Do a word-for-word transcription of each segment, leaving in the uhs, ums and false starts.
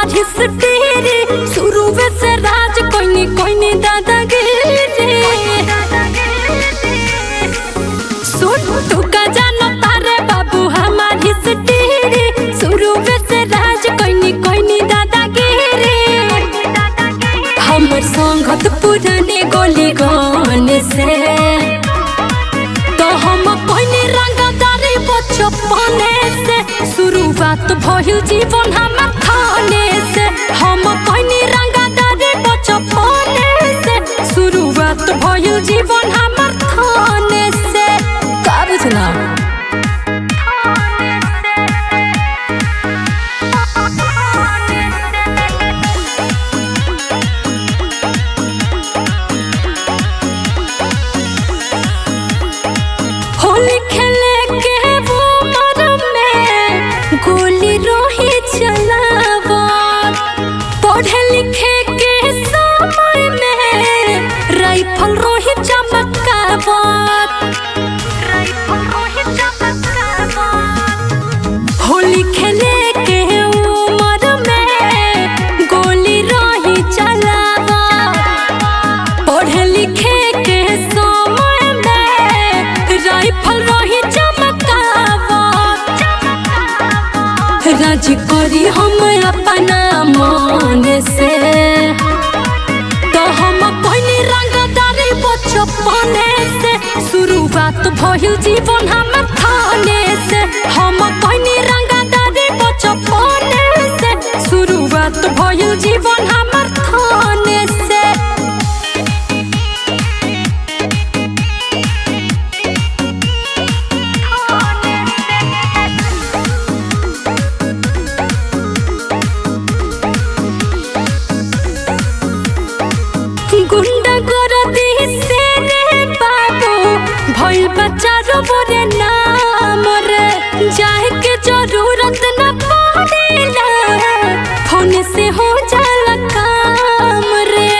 हमार हिस्ट्री शुरू से राज कोई कोई नहीं दादागिरी सुन तू का जानो तारे बाबू हमार हिस्ट्री शुरू से राज कोई नहीं कोई नहीं दादागिरी हमर संगत पुराने गोली गन से तो हम कोई नहीं रंगदारी बचपने से शुरुआत भइल जीवन हमर थाने से हम कोई नहीं रंगदारी बचपने से शुरुआत भइल जीवन हमर थाने से का बुझला होली खेले के वो मर में गोली रोही चलावा पढ़े लिखे के समय में राइफल रोही चमकावा होली खेले के उमर में गोली रोही चलावा पढ़े लिखे के समय में राइफल रोही चमकावा राज करी हम अपना मन से तो हम कोई रंगदारी बचपने से शुरुआत भइल जीवन हमर थाने से हम कोई रंगदारी बचपने से शुरुआत भइल जीवन हमर थाने से गुंडा गर्दी से रे बाबू भइल बच्चा रोबरे नाम रे जाए के जरूरत न पड़ेला फोन से हो जाला काम रे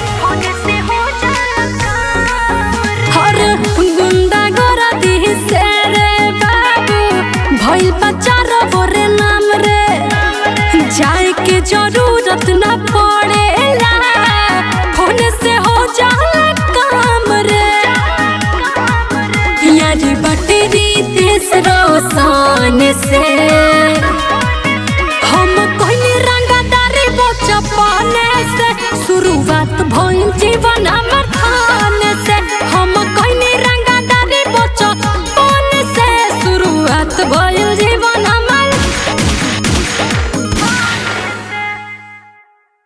हर गुंडा गर्दी से रे बाबू भइल बच्चा रोबरे नाम रे जाए के जरूरत न पड़ेला फोन से हो जाला काम रे यारी बटरी देश रोशन से